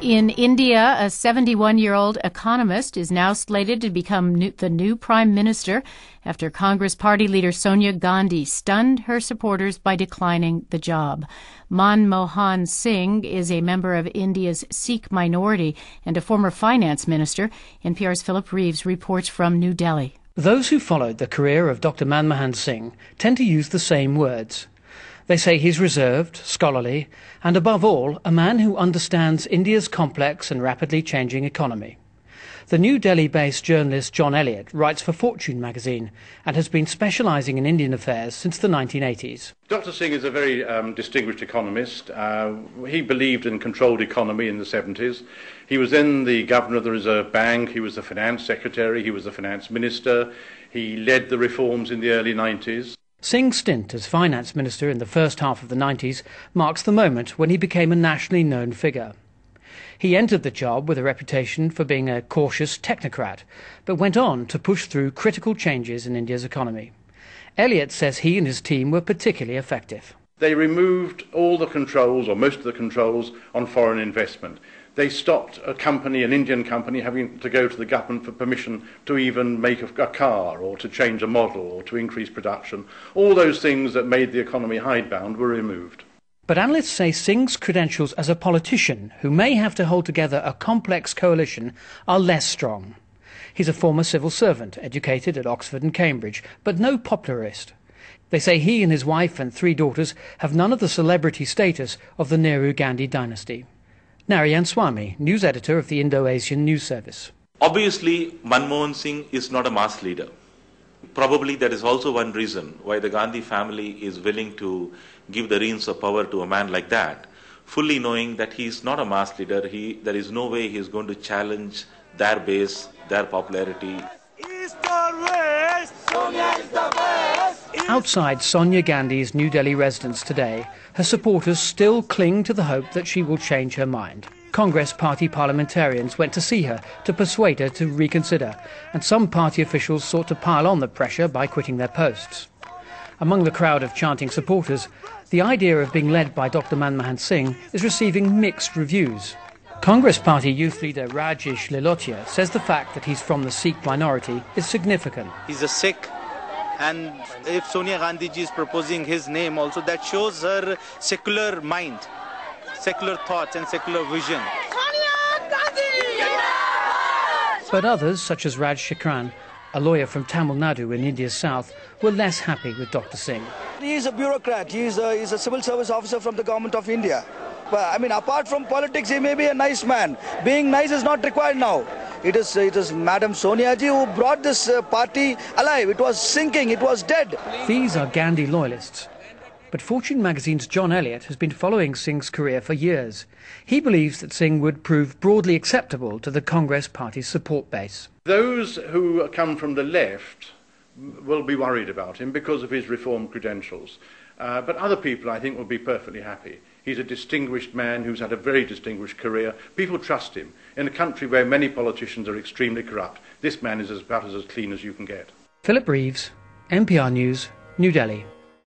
In India, a 71-year-old economist is now slated to become the new prime minister after Congress party leader Sonia Gandhi stunned her supporters by declining the job. Manmohan Singh is a member of India's Sikh minority and a former finance minister. NPR's Philip Reeves reports from New Delhi. Those who followed the career of Dr. Manmohan Singh tend to use the same words. They say he's reserved, scholarly, and above all, a man who understands India's complex and rapidly changing economy. The New Delhi-based journalist John Elliott writes for Fortune magazine and has been specialising in Indian affairs since the 1980s. Dr. Singh is a very distinguished economist. He believed in controlled economy in the 70s. He was then the governor of the Reserve Bank, he was the finance secretary, he was the finance minister, he led the reforms in the early 90s. Singh's stint as finance minister in the first half of the 90s marks the moment when he became a nationally known figure. He entered the job with a reputation for being a cautious technocrat, but went on to push through critical changes in India's economy. Elliott says he and his team were particularly effective. They removed all the controls, or most of the controls, on foreign investment. They stopped an Indian company, having to go to the government for permission to even make a car or to change a model or to increase production. All those things that made the economy hidebound were removed. But analysts say Singh's credentials as a politician, who may have to hold together a complex coalition, are less strong. He's a former civil servant, educated at Oxford and Cambridge, but no popularist. They say he and his wife and 3 daughters have none of the celebrity status of the Nehru-Gandhi dynasty. Narayan Swamy, news editor of the Indo-Asian News Service. Obviously, Manmohan Singh is not a mass leader. Probably that is also one reason why the Gandhi family is willing to give the reins of power to a man like that, fully knowing that he is not a mass leader. There is no way he is going to challenge their base, their popularity. East or West, Sonia is the best. Outside Sonia Gandhi's New Delhi residence today, her supporters still cling to the hope that she will change her mind. Congress party parliamentarians went to see her to persuade her to reconsider, and some party officials sought to pile on the pressure by quitting their posts. Among the crowd of chanting supporters, the idea of being led by Dr. Manmohan Singh is receiving mixed reviews. Congress party youth leader Rajesh Lilotia says the fact that he's from the Sikh minority is significant. He's a Sikh, and if Sonia Gandhi ji is proposing his name also, that shows her secular mind, secular thoughts and secular vision. Sonia Gandhi! But others, such as Raj Shekran, a lawyer from Tamil Nadu in India's south, were less happy with Dr. Singh. He is a bureaucrat. He is a civil service officer from the government of India. But, I mean, apart from politics, he may be a nice man. Being nice is not required now. It is Madam Sonia ji who brought this party alive. It was sinking. It was dead. These are Gandhi loyalists. But Fortune magazine's John Elliott has been following Singh's career for years. He believes that Singh would prove broadly acceptable to the Congress party's support base. Those who come from the left will be worried about him because of his reform credentials. But other people, I think, will be perfectly happy. He's a distinguished man who's had a very distinguished career. People trust him. In a country where many politicians are extremely corrupt, this man is about as clean as you can get. Philip Reeves, NPR News, New Delhi.